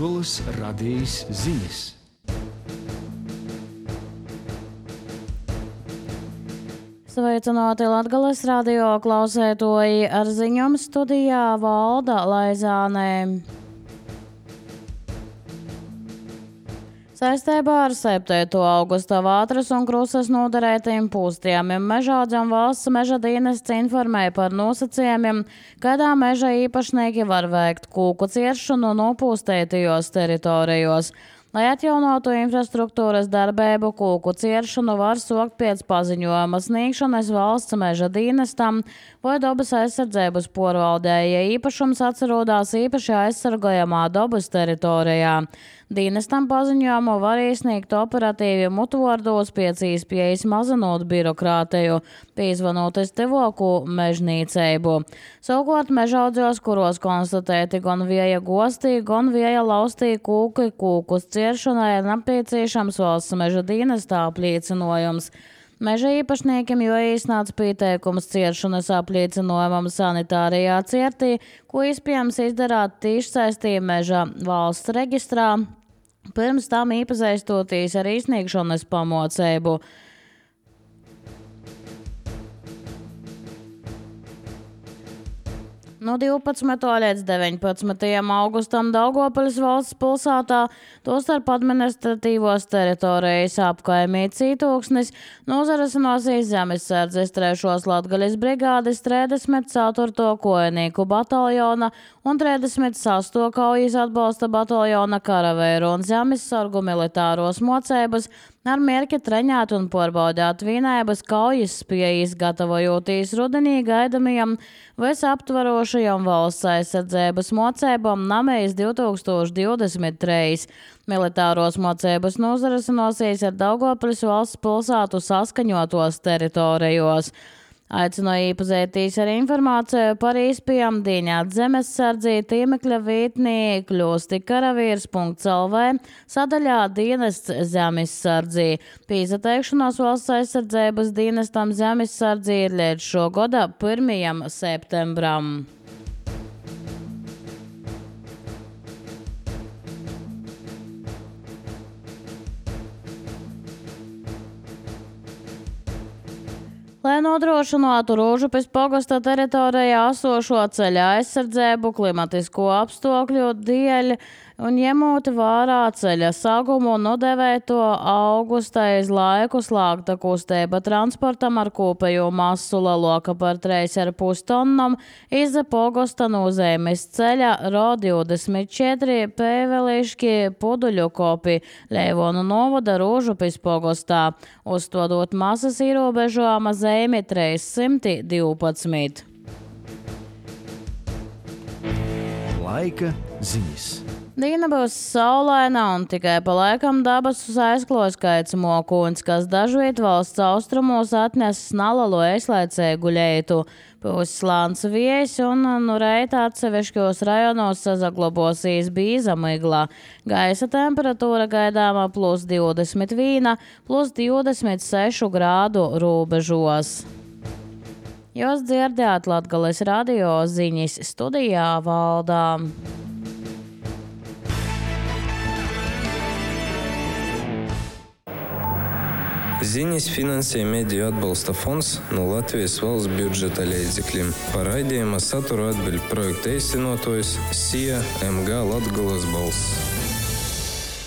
Latgoles radijas ziņas. Sveicināti Latgoles radio klausētoji, ar ziņām studijā Valda Laizānē. Saistībā ar 7. augusta Vātras un Krusas noderētiem pūstījumiem Mežaudzes valsts meža dienests informēja par nosacījumiem, kādā meža īpašnieki var veikt kūku ciršanu nopūstētajos teritorijos. Lai atjaunotu infrastruktūras darbību, kūku ciršanu var sokt pēc paziņojuma sniegšanas valsts meža dienestam vai dabas aizsardzības porvaldē, ja īpašums atrodas īpaši aizsargājamā dabas teritorijā. Dienestam paziņojumu var iesniegt operatīvi mutvordos pēc iespējas mazinot birokrātiju, pīzvanot tuvāku mežnīcību. Savukārt Mežaudzes, kuros konstatēti gan vieja gostī, gan vieja laustī kūkus ciršanai ir nepieciešams valsts meža dienesta apliecinojums. Meža īpašniekiem jau iesnāca pieteikums ciršanas apliecinojumam sanitārijā cirtī, ko iespējams izdarāt tiešsaistī meža valsts reģistrā, pirms tam iepazīstoties ar izsniegšanas pamocību. No 12. līdz 19. augustam Daugavpils valsts pilsētā, tostarp administratīvos teritorijas apkaimī Cītūksnis, nozarasinosies Zemesardzes 3. Latgales brigādes 34. kojenīku bataljona un 36. kaujas atbalsta bataljona karavēru un zemesargu militāros mocības ar mērķi treņēt un porbaudēt vienības kaujas spējas, gatavojoties rudenī gaidamajam visaptvarošajam valsts aizsardzības mocībām Namējas 2023. Militāros mocības nozarasinosies ar Daugavpils valsts pilsētu saskaņotos teritorijos. Aicināja iepazīties ar informāciju par iespējām dīņāt Zemesardzī tīmekļa vietnī kļūstikaravīrs.lv sadaļā dienests Zemesardzī. Pīzateikšanās valsts aizsardzības dienestam Zemesardzī ir līdz šo gada 1. septembram. Lai nodrošinātu Rūžupes pagasta teritorijā esošo ceļa aizsardzību klimatisko apstākļu dēļ un ņemot vērā ceļa sagumu un nodevēto augustā iz laiku slēgta kustība transportam ar kopējo masu lielāku par 3,5 tonnām iz pagasta nozīmes ceļa RO24 Pēveliški Puduļukopi Leivonu novada Rūžupes pagastā, uzstādot masas ierobežojuma zemi 312. Laika ziņas. Diena būs saulaina un tikai pa laikam dabasus aizklos kaits mokuns, kas dažviet valsts austrumos atnesis nalalu ēslaicēgu leitu. Pūs slāns viejs un nu reita atsevišķos rajonos sazaglabosies bīza migla. Gaisa temperatūra gaidāma +21, +26 grādu robežos. Jūs dzirdējāt Latgales radio ziņas, studijā Valdā. Ziņas finansē Mediju atbalsta fonds no Latvijas valsts budžeta līdzekļiem. Par raidījuma saturu atbild projekta īstenotājs SIA MG Latgoles balss.